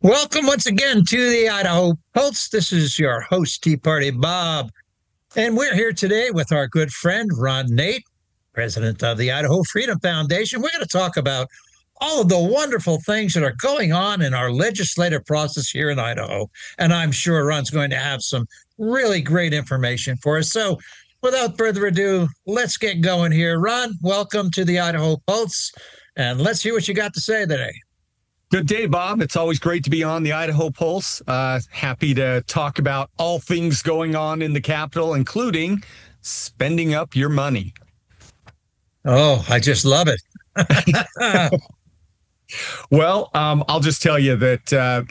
Welcome once again to the Idaho Pulse. This is your host, Tea Party Bob. And we're here today with our good friend, Ron Nate, president of the Idaho Freedom Foundation. We're going to talk about all of the wonderful things that are going on in our legislative process here in Idaho. And I'm sure Ron's going to have some really great information for us. So without further ado, let's get going here. Ron, welcome to the Idaho Pulse. And let's hear what you got to say today. Good day, Bob. It's always great to be on the Idaho Pulse. Happy to talk about all things going on in the Capitol, including spending up your money. Oh, I just love it. Well, I'll just tell you that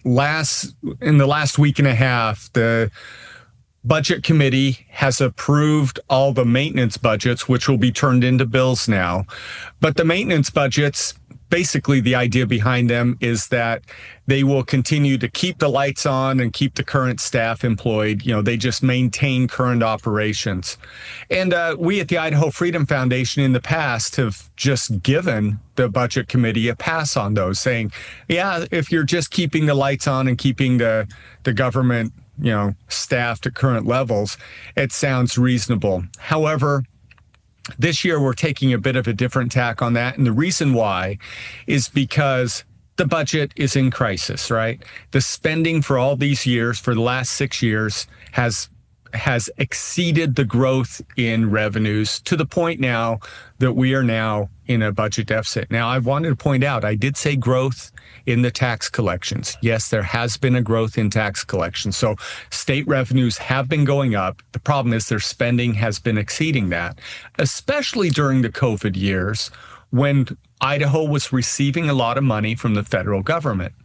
in the last week and a half, the Budget Committee has approved all the maintenance budgets, which will be turned into bills now. But the maintenance budgets, basically the idea behind them is that they will continue to keep the lights on and keep the current staff employed. You know, they just maintain current operations. And we at the Idaho Freedom Foundation in the past have just given the Budget Committee a pass on those, saying, yeah, if you're just keeping the lights on and keeping the government, staffed at current levels, it sounds reasonable. However, this year, we're taking a bit of a different tack on that. And the reason why is because the budget is in crisis, right? The spending for all these years, for the last 6 years, has exceeded the growth in revenues to the point now that we are now in a budget deficit. Now, I wanted to point out, I did say growth in the tax collections. Yes, there has been a growth in tax collections. So state revenues have been going up. The problem is their spending has been exceeding that, especially during the COVID years when Idaho was receiving a lot of money from the federal government.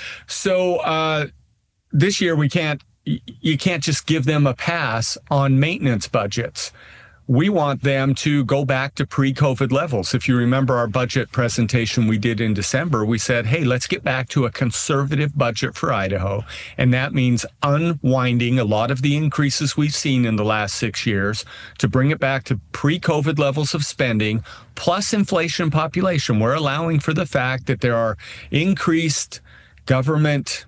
So this year you can't just give them a pass on maintenance budgets. We want them to go back to pre-COVID levels. If you remember our budget presentation we did in December, we said, hey, let's get back to a conservative budget for Idaho. And that means unwinding a lot of the increases we've seen in the last 6 years to bring it back to pre-COVID levels of spending, plus inflation population. We're allowing for the fact that there are increased government,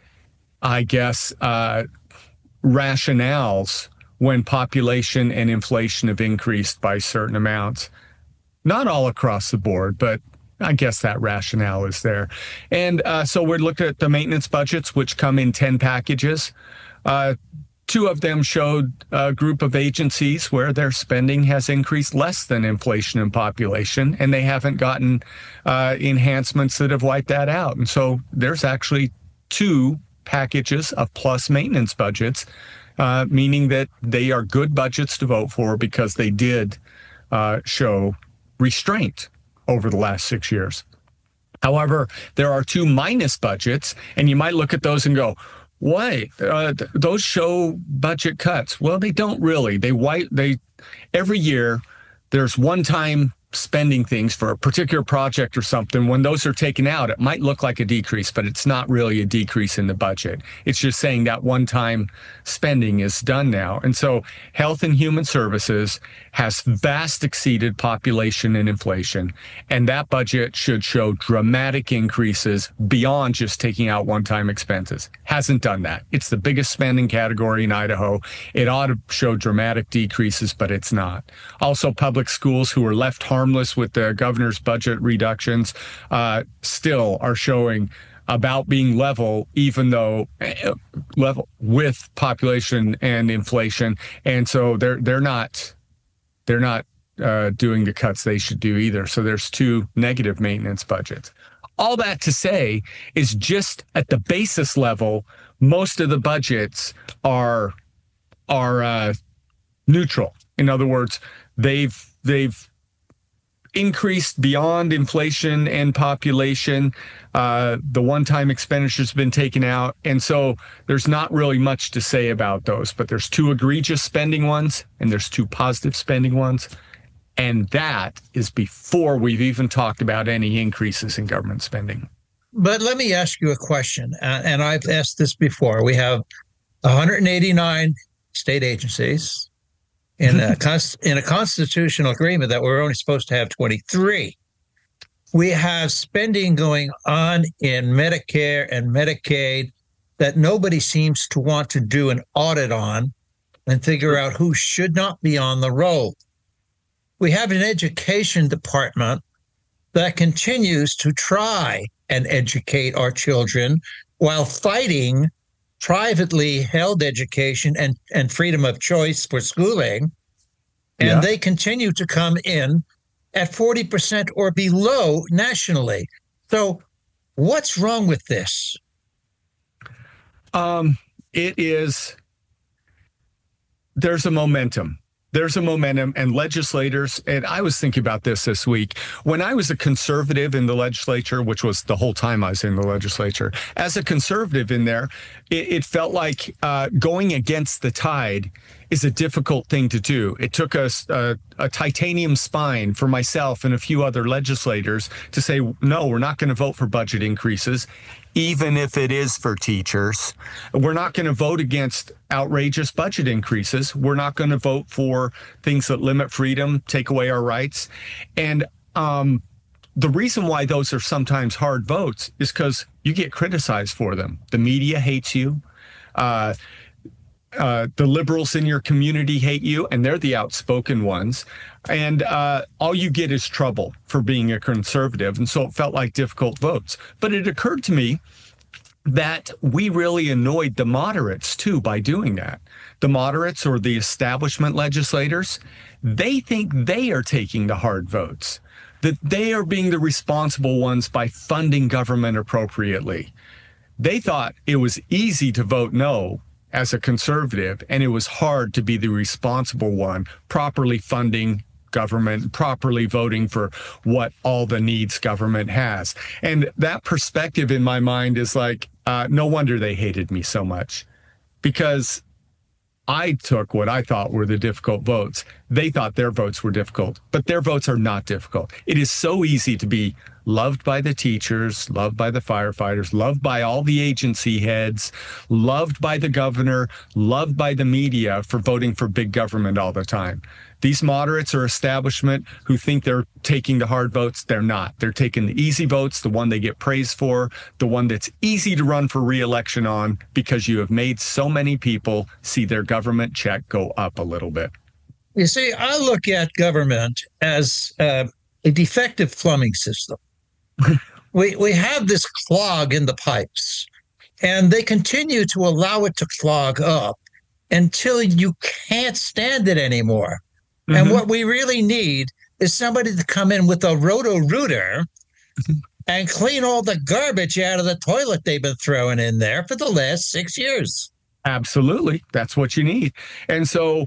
rationales when population and inflation have increased by certain amounts. Not all across the board, but I guess that rationale is there. And so we're looking at the maintenance budgets, which come in 10 packages. 2 of them showed a group of agencies where their spending has increased less than inflation and population, and they haven't gotten enhancements that have wiped that out. And so there's actually 2 packages of plus maintenance budgets, meaning that they are good budgets to vote for because they did show restraint over the last 6 years. However, there are 2 minus budgets, and you might look at those and go, why? Those show budget cuts. Well, they don't really. Every year, there's one-time spending things for a particular project or something. When those are taken out, it might look like a decrease, but it's not really a decrease in the budget. It's just saying that one-time spending is done now. And so Health and Human Services has vast exceeded population and inflation, and that budget should show dramatic increases beyond just taking out one-time expenses. Hasn't done that. It's the biggest spending category in Idaho. It ought to show dramatic decreases, but it's not. Also, public schools, who were left harmless with the governor's budget reductions, still are showing about being level, even though level with population and inflation. And so they're not doing the cuts they should do either. So there's 2 negative maintenance budgets. All that to say is just at the basis level, most of the budgets are neutral. In other words, they've increased beyond inflation and population. The one-time expenditures have been taken out. And so there's not really much to say about those, but there's 2 egregious spending ones and there's 2 positive spending ones. And that is before we've even talked about any increases in government spending. But let me ask you a question, and I've asked this before. We have 189 state agencies in a constitutional agreement that we're only supposed to have 23. We have spending going on in Medicare and Medicaid that nobody seems to want to do an audit on and figure out who should not be on the roll. We have an education department that continues to try and educate our children while fighting privately held education and freedom of choice for schooling. And Yeah. they continue to come in at 40% or below nationally. So, what's wrong with this? It is, there's a momentum. There's a momentum, and legislators, and I was thinking about this week. When I was a conservative in the legislature, which was the whole time I was in the legislature, as a conservative in there, it felt like going against the tide is a difficult thing to do. It took us a titanium spine for myself and a few other legislators to say, no, we're not going to vote for budget increases, even if it is for teachers. We're not going to vote against outrageous budget increases. We're not going to vote for things that limit freedom, take away our rights. And the reason why those are sometimes hard votes is because you get criticized for them. The media hates you. The liberals in your community hate you, and they're the outspoken ones. And all you get is trouble for being a conservative. And so it felt like difficult votes. But it occurred to me that we really annoyed the moderates, too, by doing that. The moderates, or the establishment legislators, they think they are taking the hard votes, that they are being the responsible ones by funding government appropriately. They thought it was easy to vote no as a conservative, and it was hard to be the responsible one, properly funding government, properly voting for what all the needs government has. And that perspective in my mind is like, no wonder they hated me so much, because I took what I thought were the difficult votes. They thought their votes were difficult, but their votes are not difficult. It is so easy to be loved by the teachers, loved by the firefighters, loved by all the agency heads, loved by the governor, loved by the media for voting for big government all the time. These moderates or establishment who think they're taking the hard votes, they're not. They're taking the easy votes, the one they get praised for, the one that's easy to run for re-election on, because you have made so many people see their government check go up a little bit. You see, I look at government as a defective plumbing system. We have this clog in the pipes, and they continue to allow it to clog up until you can't stand it anymore. Mm-hmm. And what we really need is somebody to come in with a roto-rooter and clean all the garbage out of the toilet they've been throwing in there for the last 6 years. Absolutely. That's what you need. And so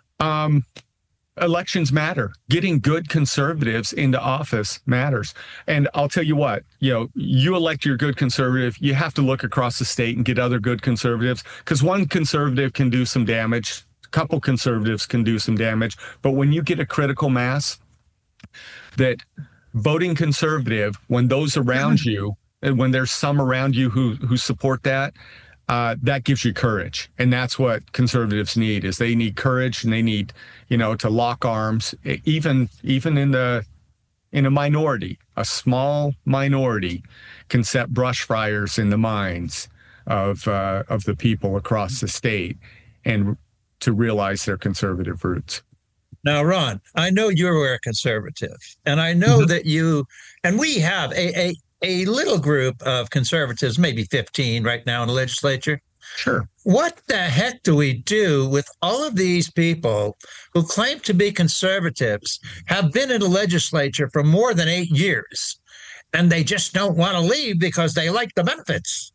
elections matter. Getting good conservatives into office matters. And I'll tell you what, you elect your good conservative, you have to look across the state and get other good conservatives, because one conservative can do some damage. Couple conservatives can do some damage, but when you get a critical mass that voting conservative, when those around you, when there's some around you who support that, that gives you courage. And that's what conservatives need, is they need courage, and they need, to lock arms, even in a minority. A small minority can set brush fires in the minds of the people across the state, and to realize their conservative roots. Now, Ron, I know you're a conservative, and I know that you, and we have a little group of conservatives, maybe 15 right now in the legislature. Sure. What the heck do we do with all of these people who claim to be conservatives, have been in the legislature for more than 8 years, and they just don't want to leave because they like the benefits?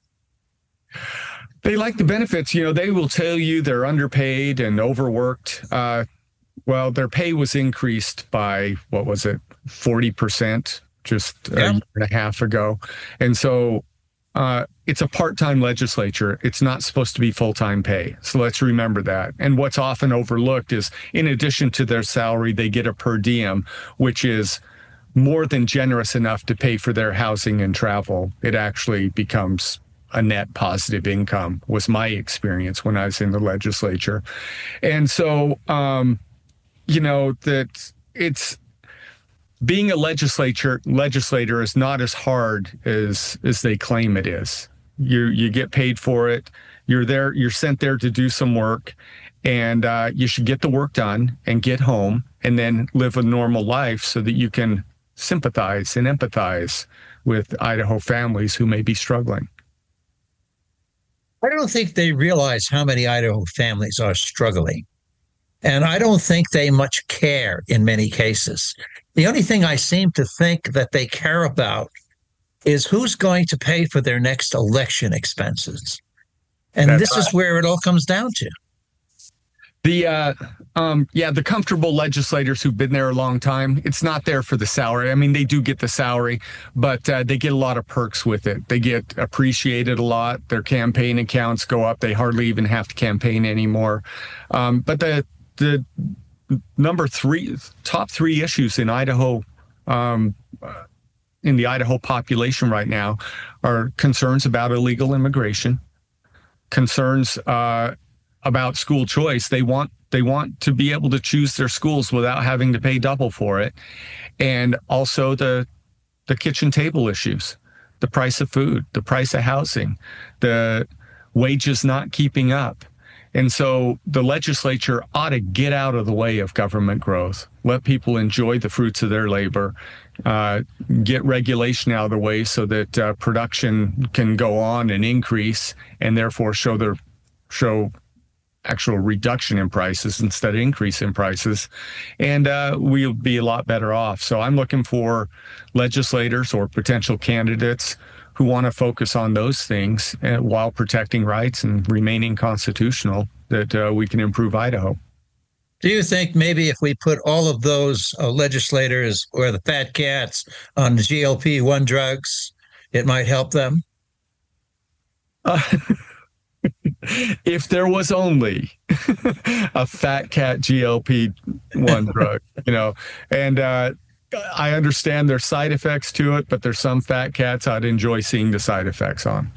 They like the benefits. They will tell you they're underpaid and overworked. Well, their pay was increased by, 40% just a year and a half ago. And so it's a part-time legislature. It's not supposed to be full-time pay. So let's remember that. And what's often overlooked is, in addition to their salary, they get a per diem, which is more than generous enough to pay for their housing and travel. It actually becomes a net positive income, was my experience when I was in the legislature. And so, that being a legislator is not as hard as they claim it is. You get paid for it. You're sent there to do some work, and you should get the work done and get home and then live a normal life so that you can sympathize and empathize with Idaho families who may be struggling. I don't think they realize how many Idaho families are struggling. And I don't think they much care in many cases. The only thing I seem to think that they care about is who's going to pay for their next election expenses. And this is where it all comes down to. The comfortable legislators who've been there a long time, it's not there for the salary. I mean, they do get the salary, but they get a lot of perks with it. They get appreciated a lot. Their campaign accounts go up. They hardly even have to campaign anymore. But the top three issues in Idaho, in the Idaho population right now, are concerns about illegal immigration, concerns about school choice. They want to be able to choose their schools without having to pay double for it, and also the kitchen table issues, the price of food, the price of housing, the wages not keeping up. And so the legislature ought to get out of the way of government growth, let people enjoy the fruits of their labor, get regulation out of the way so that production can go on and increase, and therefore show actual reduction in prices instead of increase in prices, and we'll be a lot better off. So I'm looking for legislators or potential candidates who want to focus on those things while protecting rights and remaining constitutional, that we can improve Idaho. Do you think maybe if we put all of those legislators or the fat cats on the GLP-1 drugs, it might help them? If there was only a fat cat GLP-1 drug, and I understand there's side effects to it, but there's some fat cats I'd enjoy seeing the side effects on.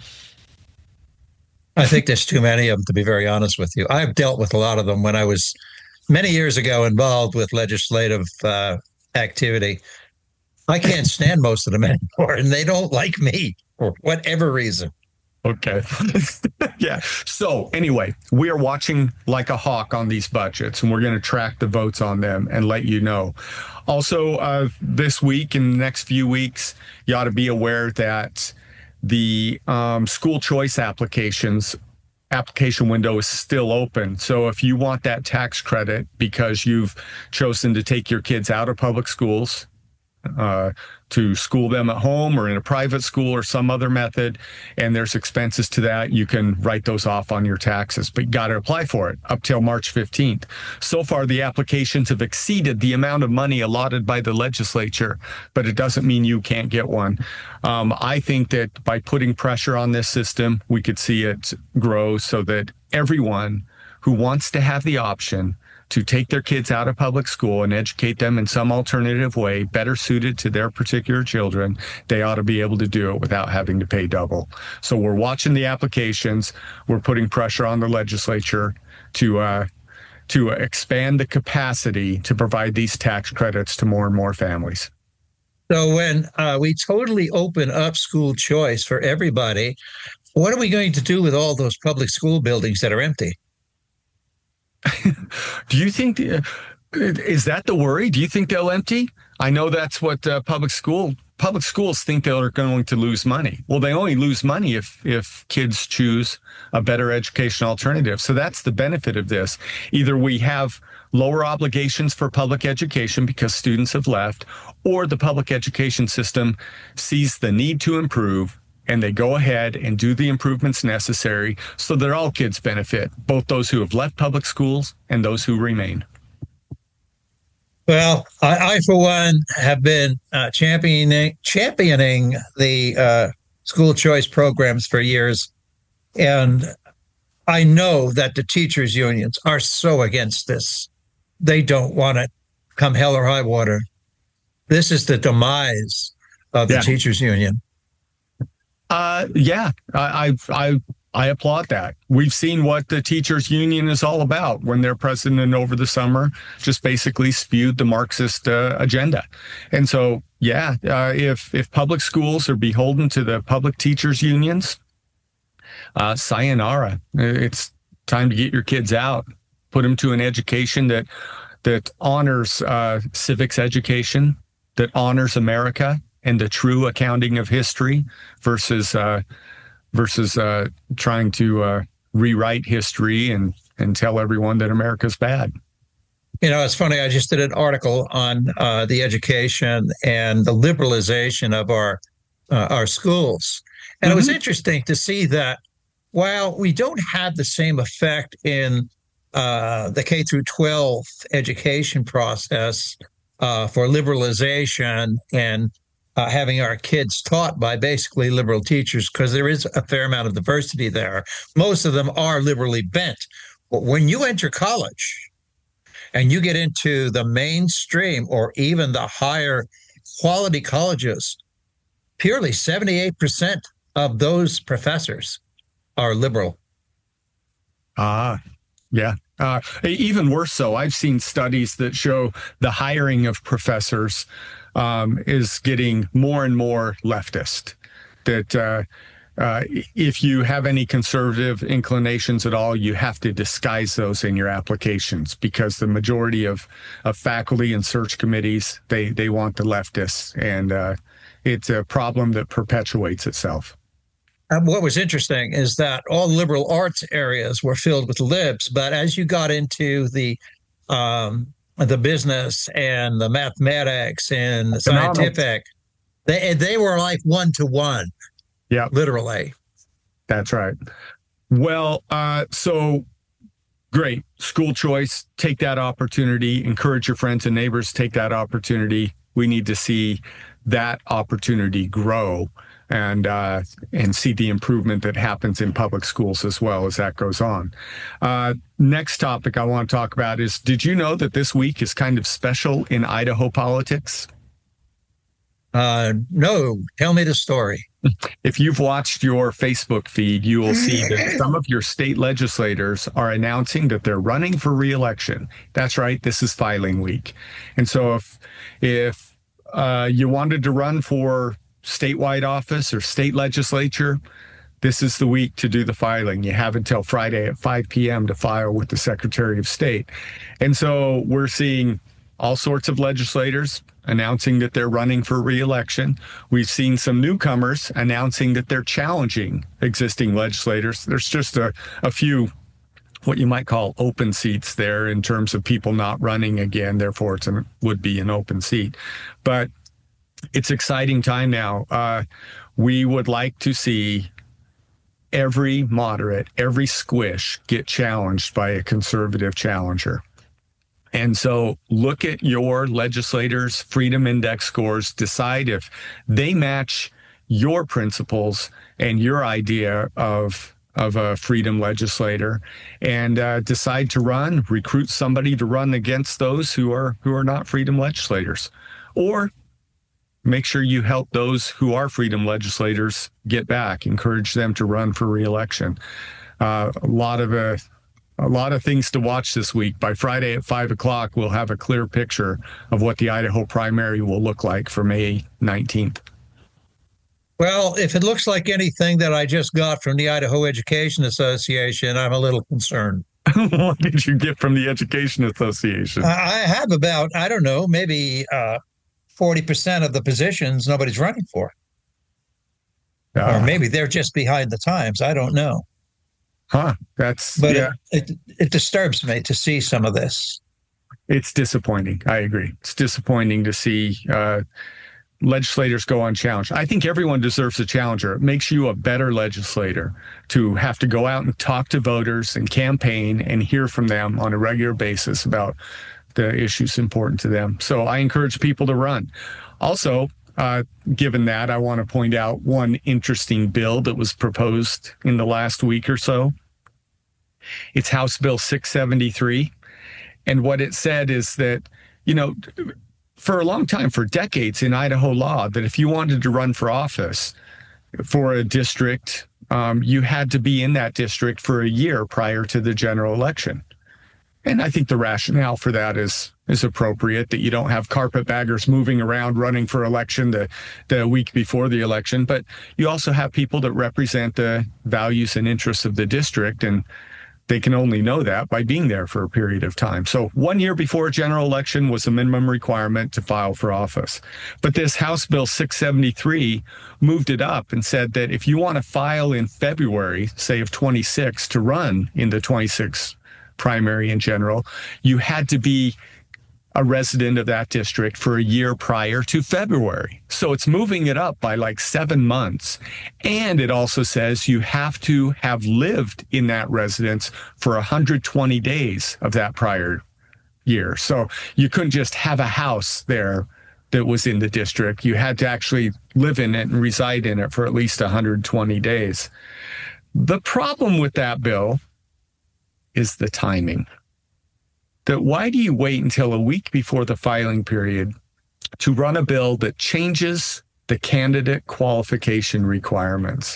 I think there's too many of them, to be very honest with you. I've dealt with a lot of them when I was many years ago involved with legislative activity. I can't stand most of them anymore, and they don't like me for whatever reason. Okay. Yeah. So anyway, we are watching like a hawk on these budgets, and we're going to track the votes on them and let you know. Also, this week and the next few weeks, you ought to be aware that the school choice application window is still open. So if you want that tax credit because you've chosen to take your kids out of public schools, to school them at home or in a private school or some other method, and there's expenses to that, you can write those off on your taxes, but you got to apply for it up till March 15th. So far, the applications have exceeded the amount of money allotted by the legislature, but it doesn't mean you can't get one. I think that by putting pressure on this system, we could see it grow so that everyone who wants to have the option to take their kids out of public school and educate them in some alternative way, better suited to their particular children, they ought to be able to do it without having to pay double. So we're watching the applications. We're putting pressure on the legislature to expand the capacity to provide these tax credits to more and more families. So when we totally open up school choice for everybody, what are we going to do with all those public school buildings that are empty? Do you think, is that the worry? Do you think they'll empty? I know that's what public schools think they're going to lose money. Well, they only lose money if kids choose a better education alternative. So that's the benefit of this. Either we have lower obligations for public education because students have left, or the public education system sees the need to improve, and they go ahead and do the improvements necessary so that all kids benefit, both those who have left public schools and those who remain. Well, I for one, have been championing the school choice programs for years. And I know that the teachers' unions are so against this. They don't want it come hell or high water. This is the demise of the teachers' union. I I applaud that. We've seen what the teachers union is all about when their president over the summer just basically spewed the Marxist agenda. And so, if public schools are beholden to the public teachers unions, sayonara. It's time to get your kids out, put them to an education that honors civics education, that honors America and the true accounting of history versus trying to rewrite history and tell everyone that America's bad. It's funny. I just did an article on the education and the liberalization of our schools, and it was interesting to see that while we don't have the same effect in the K through 12 education process for liberalization and having our kids taught by basically liberal teachers, because there is a fair amount of diversity there. Most of them are liberally bent. But when you enter college and you get into the mainstream or even the higher quality colleges, purely 78% of those professors are liberal. Yeah. Even worse so, I've seen studies that show the hiring of professors is getting more and more leftist. That if you have any conservative inclinations at all, you have to disguise those in your applications, because the majority of faculty and search committees, they want the leftists, and it's a problem that perpetuates itself. What was interesting is that all liberal arts areas were filled with libs, but as you got into the business and the mathematics and the scientific, they were like 1-to-1. Yeah, literally. That's right. Well, so great. School choice, take that opportunity, encourage your friends and neighbors, take that opportunity. We need to see that opportunity grow and see the improvement that happens in public schools as well as that goes on. Next topic I want to talk about is, did you know that this week is kind of special in Idaho politics? No, tell me the story. If you've watched your Facebook feed, you will see that some of your state legislators are announcing that they're running for re-election. That's right. This is filing week. And so if you wanted to run for statewide office or state legislature, this is the week to do the filing. You have until Friday at 5 p.m. to file with the Secretary of State. And so we're seeing all sorts of legislators announcing that they're running for re-election. We've seen some newcomers announcing that they're challenging existing legislators. There's just a few what you might call open seats there in terms of people not running again. Therefore, would be an open seat. But it's exciting time now. We would like to see every moderate, every squish get challenged by a conservative challenger. And so look at your legislators' Freedom Index scores, decide if they match your principles and your idea of a freedom legislator, and decide to recruit somebody to run against those who are not freedom legislators. Or make sure you help those who are freedom legislators get back, encourage them to run for re-election. A lot of things to watch this week. By Friday at 5 o'clock, we'll have a clear picture of what the Idaho primary will look like for May 19th. Well, if it looks like anything that I just got from the Idaho Education Association, I'm a little concerned. What did you get from the Education Association? I have about, I don't know, maybe 40% of the positions nobody's running for. Or maybe they're just behind the times. I don't know. But it disturbs me to see some of this. It's disappointing. I agree. It's disappointing to see legislators go unchallenged. I think everyone deserves a challenger. It makes you a better legislator to have to go out and talk to voters and campaign and hear from them on a regular basis about the issues important to them. So I encourage people to run. Also, given that, I want to point out one interesting bill that was proposed in the last week or so. It's House Bill 673. And what it said is that, for a long time, for decades in Idaho law, that if you wanted to run for office for a district you had to be in that district for a year prior to the general election. And I think the rationale for that is appropriate, that you don't have carpetbaggers moving around running for election the week before the election, but you also have people that represent the values and interests of the district, and they can only know that by being there for a period of time. So 1 year before a general election was a minimum requirement to file for office. But this House Bill 673 moved it up and said that if you want to file in February, say of 26, to run in the 26 primary in general, you had to be a resident of that district for a year prior to February. So it's moving it up by like 7 months. And it also says you have to have lived in that residence for 120 days of that prior year. So you couldn't just have a house there that was in the district. You had to actually live in it and reside in it for at least 120 days. The problem with that bill is the timing. That why do you wait until a week before the filing period to run a bill that changes the candidate qualification requirements?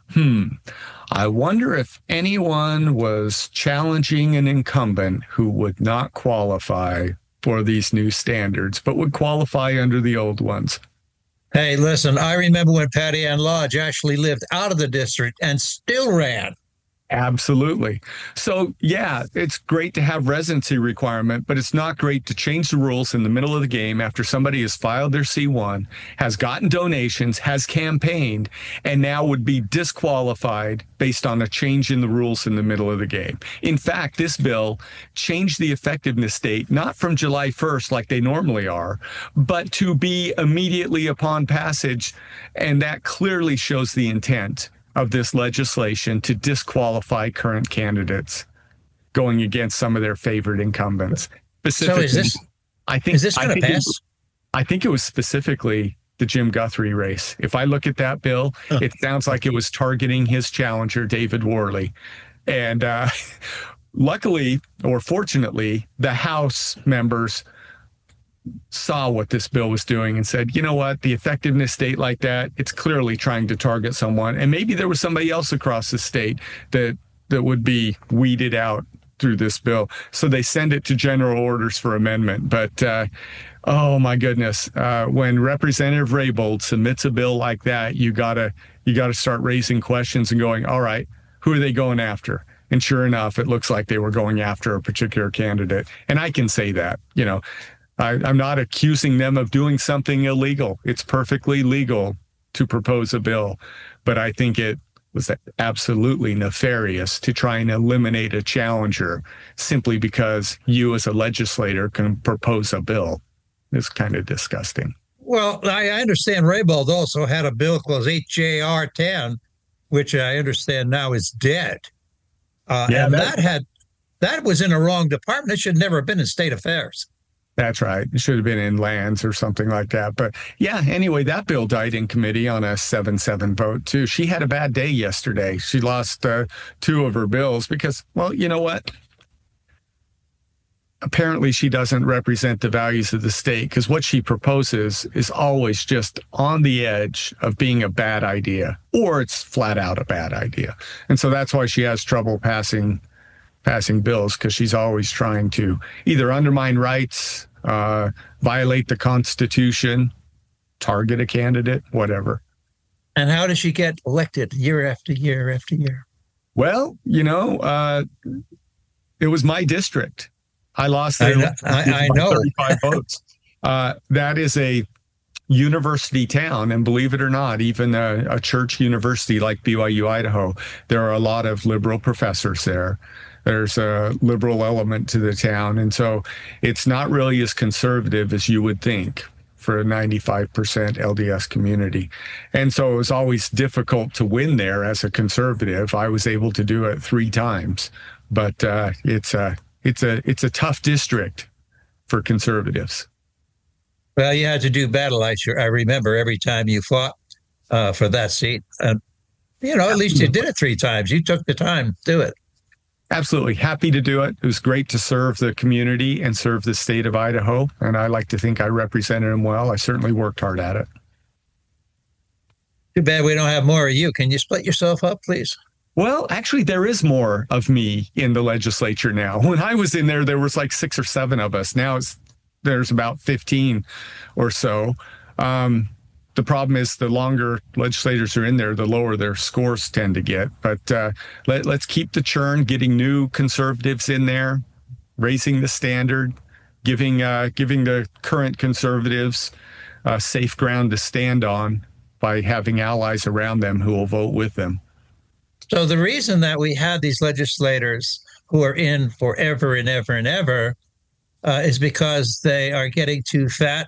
I wonder if anyone was challenging an incumbent who would not qualify for these new standards, but would qualify under the old ones. Hey, listen, I remember when Patty Ann Lodge actually lived out of the district and still ran. Absolutely. So, yeah, it's great to have residency requirement, but it's not great to change the rules in the middle of the game after somebody has filed their C1, has gotten donations, has campaigned, and now would be disqualified based on a change in the rules in the middle of the game. In fact, this bill changed the effectiveness date, not from July 1st like they normally are, but to be immediately upon passage. And that clearly shows the intent of this legislation to disqualify current candidates going against some of their favorite incumbents. So is this going to pass? I think it was specifically the Jim Guthrie race. If I look at that bill, it sounds like it was targeting his challenger, David Worley. And luckily, or fortunately, the House members saw what this bill was doing and said, you know what, the effectiveness date like that, it's clearly trying to target someone. And maybe there was somebody else across the state that would be weeded out through this bill. So they send it to general orders for amendment. But oh my goodness, when Representative Raybould submits a bill like that, you gotta start raising questions and going, all right, who are they going after? And sure enough, it looks like they were going after a particular candidate. And I can say that, you know, I'm not accusing them of doing something illegal. It's perfectly legal to propose a bill, but I think it was absolutely nefarious to try and eliminate a challenger simply because you as a legislator can propose a bill. It's kind of disgusting. Well, I understand Raybould also had a bill called H.J.R. 10, which I understand now is dead. And that was in the wrong department. It should never have been in state affairs. That's right. It should have been in lands or something like that. But yeah, anyway, that bill died in committee on a 7-7 vote, too. She had a bad day yesterday. She lost 2 of her bills because, well, you know what? Apparently, she doesn't represent the values of the state because what she proposes is always just on the edge of being a bad idea, or it's flat out a bad idea. And so that's why she has trouble passing bills, because she's always trying to either undermine rights, violate the Constitution, target a candidate, whatever. And how does she get elected year after year after year? Well, you know, it was my district. I lost I know. 35 votes. That is a university town, and believe it or not, even a church university like BYU Idaho, there are a lot of liberal professors there. There's a liberal element to the town. And so it's not really as conservative as you would think for a 95% LDS community. And so it was always difficult to win there as a conservative. I was able to do it 3 times, but it's a tough district for conservatives. Well, you had to do battle. I remember every time you fought for that seat. You know, at least you did it 3 times. You took the time to do it. Absolutely. Happy to do it. It was great to serve the community and serve the state of Idaho. And I like to think I represented them well. I certainly worked hard at it. Too bad we don't have more of you. Can you split yourself up, please? Well, actually, there is more of me in the legislature now. When I was in there was like 6 or 7 of us. Now there's about 15 or so. The problem is the longer legislators are in there, the lower their scores tend to get. But let's keep the churn, getting new conservatives in there, raising the standard, giving the current conservatives safe ground to stand on by having allies around them who will vote with them. So the reason that we have these legislators who are in forever and ever and ever is because they are getting too fat.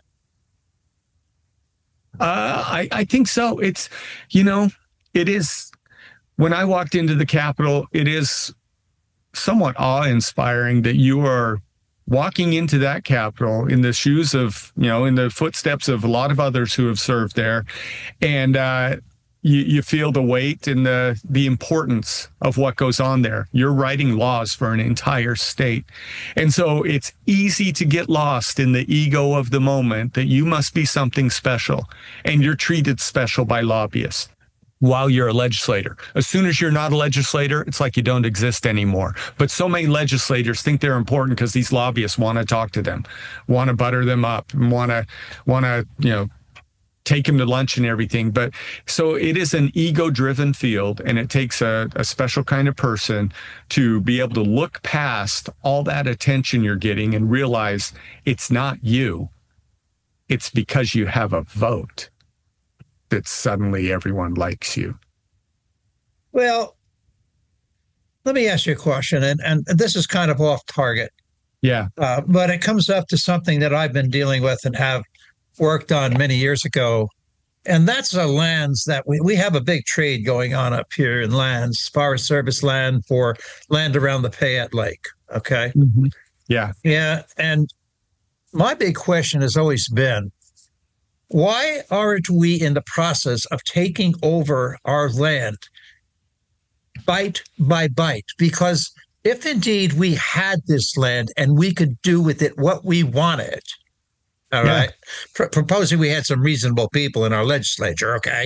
I think so. It's, it is, when I walked into the Capitol, it is somewhat awe-inspiring that you are walking into that Capitol in the shoes of, in the footsteps of a lot of others who have served there. And you feel the weight and the importance of what goes on there. You're writing laws for an entire state. And so it's easy to get lost in the ego of the moment that you must be something special, and you're treated special by lobbyists while you're a legislator. As soon as you're not a legislator, it's like you don't exist anymore. But so many legislators think they're important because these lobbyists want to talk to them, want to butter them up, and want to, take him to lunch and everything. But so it is an ego-driven field, and it takes a special kind of person to be able to look past all that attention you're getting and realize it's not you. It's because you have a vote that suddenly everyone likes you. Well, let me ask you a question, and this is kind of off target. Yeah. But it comes up to something that I've been dealing with and have worked on many years ago. And that's the lands that we have a big trade going on up here in lands, Forest Service land for land around the Payette Lake. Okay. Mm-hmm. Yeah. Yeah. And my big question has always been, why aren't we in the process of taking over our land bite by bite? Because if indeed we had this land and we could do with it what we wanted, all right. Proposing we had some reasonable people in our legislature, okay.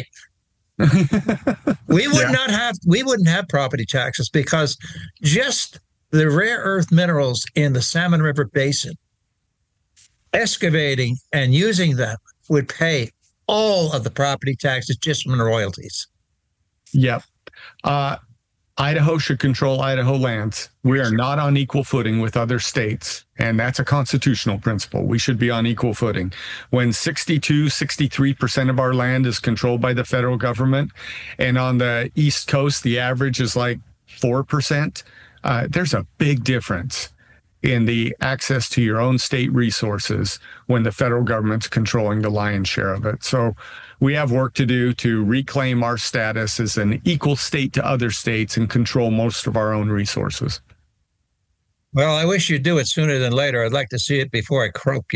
We wouldn't have property taxes because just the rare earth minerals in the Salmon River Basin, excavating and using them would pay all of the property taxes just from the royalties. Yep. Idaho should control Idaho lands. We are not on equal footing with other states, and that's a constitutional principle. We should be on equal footing. When 63% of our land is controlled by the federal government, and on the East Coast, the average is like 4%, there's a big difference in the access to your own state resources when the federal government's controlling the lion's share of it. So we have work to do to reclaim our status as an equal state to other states and control most of our own resources. Well, I wish you'd do it sooner than later. I'd like to see it before I croak,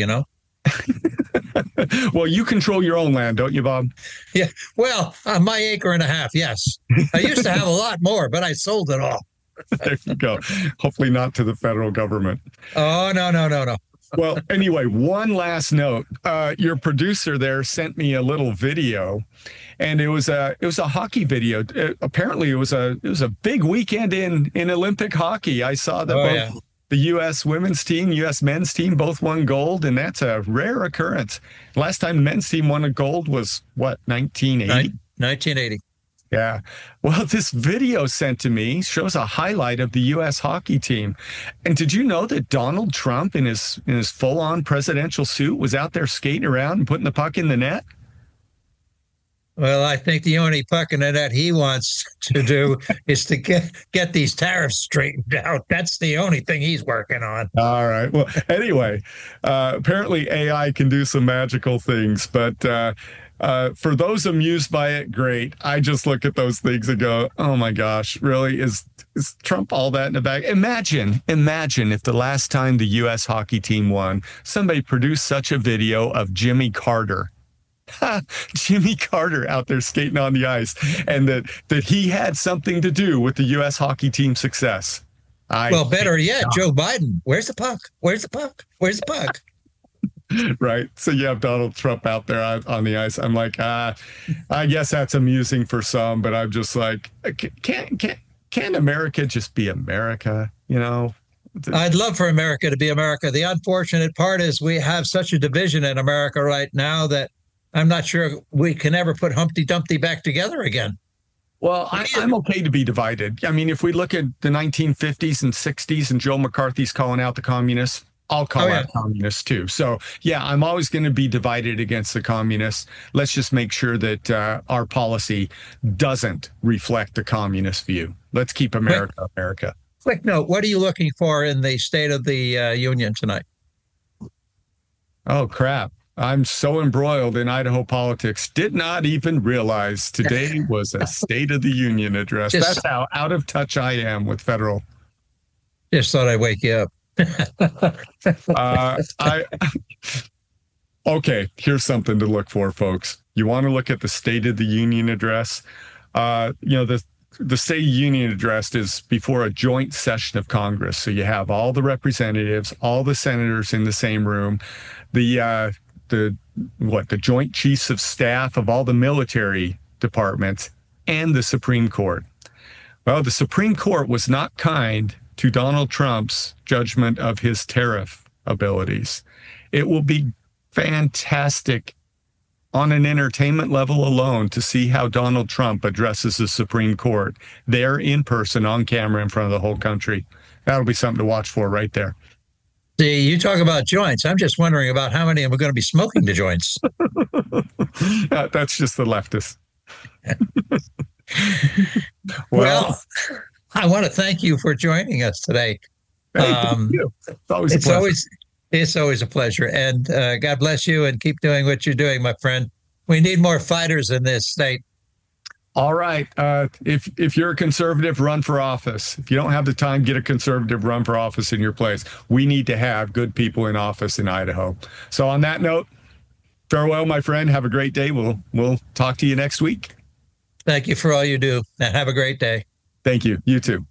Well, you control your own land, don't you, Bob? Yeah. Well, my acre and a half, yes. I used to have a lot more, but I sold it all. There you go. Hopefully not to the federal government. Oh, no. Well, anyway, one last note. Your producer there sent me a little video, and it was a hockey video. Apparently, it was a big weekend in Olympic hockey. I saw that the U.S. women's team, U.S. men's team both won gold, and that's a rare occurrence. Last time the men's team won a gold was, 1980? 1980. Yeah. Well, this video sent to me shows a highlight of the U.S. hockey team. And did you know that Donald Trump in his full-on presidential suit was out there skating around and putting the puck in the net? Well, I think the only puck in the net he wants to do is to get these tariffs straightened out. That's the only thing he's working on. All right. Well, anyway, apparently AI can do some magical things, but for those amused by it, great. I just look at those things and go, oh my gosh, really? Is Trump all that in a bag? Imagine if the last time the U.S. hockey team won, somebody produced such a video of Jimmy Carter. Jimmy Carter out there skating on the ice, and that he had something to do with the U.S. hockey team's success. Well, better yet, Joe Biden. Where's the puck? Where's the puck? Where's the puck? Right. So you have Donald Trump out there on the ice. I'm like, I guess that's amusing for some, but I'm just like, can't America just be America? You know? I'd love for America to be America. The unfortunate part is we have such a division in America right now that I'm not sure we can ever put Humpty Dumpty back together again. Well, I'm okay to be divided. I mean, if we look at the 1950s and 60s and Joe McCarthy's calling out the communists, I'll call out communists too. So, yeah, I'm always going to be divided against the communists. Let's just make sure that our policy doesn't reflect the communist view. Let's keep America, America. Quick note, what are you looking for in the State of the Union tonight? Oh, crap. I'm so embroiled in Idaho politics. Did not even realize today was a State of the Union address. That's how out of touch I am with federal. Just thought I'd wake you up. Okay, here's something to look for, folks. You want to look at the State of the Union address. The State of the Union address is before a joint session of Congress. So you have all the representatives, all the senators in the same room, the Joint Chiefs of Staff of all the military departments, and the Supreme Court. Well, the Supreme Court was not kind to Donald Trump's judgment of his tariff abilities. It will be fantastic on an entertainment level alone to see how Donald Trump addresses the Supreme Court there in person, on camera, in front of the whole country. That'll be something to watch for right there. See, you talk about joints. I'm just wondering about how many of them are going to be smoking the joints. That's just the leftists. Well, I want to thank you for joining us today. Thank you. It's always a pleasure. And God bless you and keep doing what you're doing, my friend. We need more fighters in this state. All right. If you're a conservative, run for office. If you don't have the time, get a conservative, run for office in your place. We need to have good people in office in Idaho. So on that note, farewell, my friend. Have a great day. We'll talk to you next week. Thank you for all you do, and have a great day. Thank you. You too.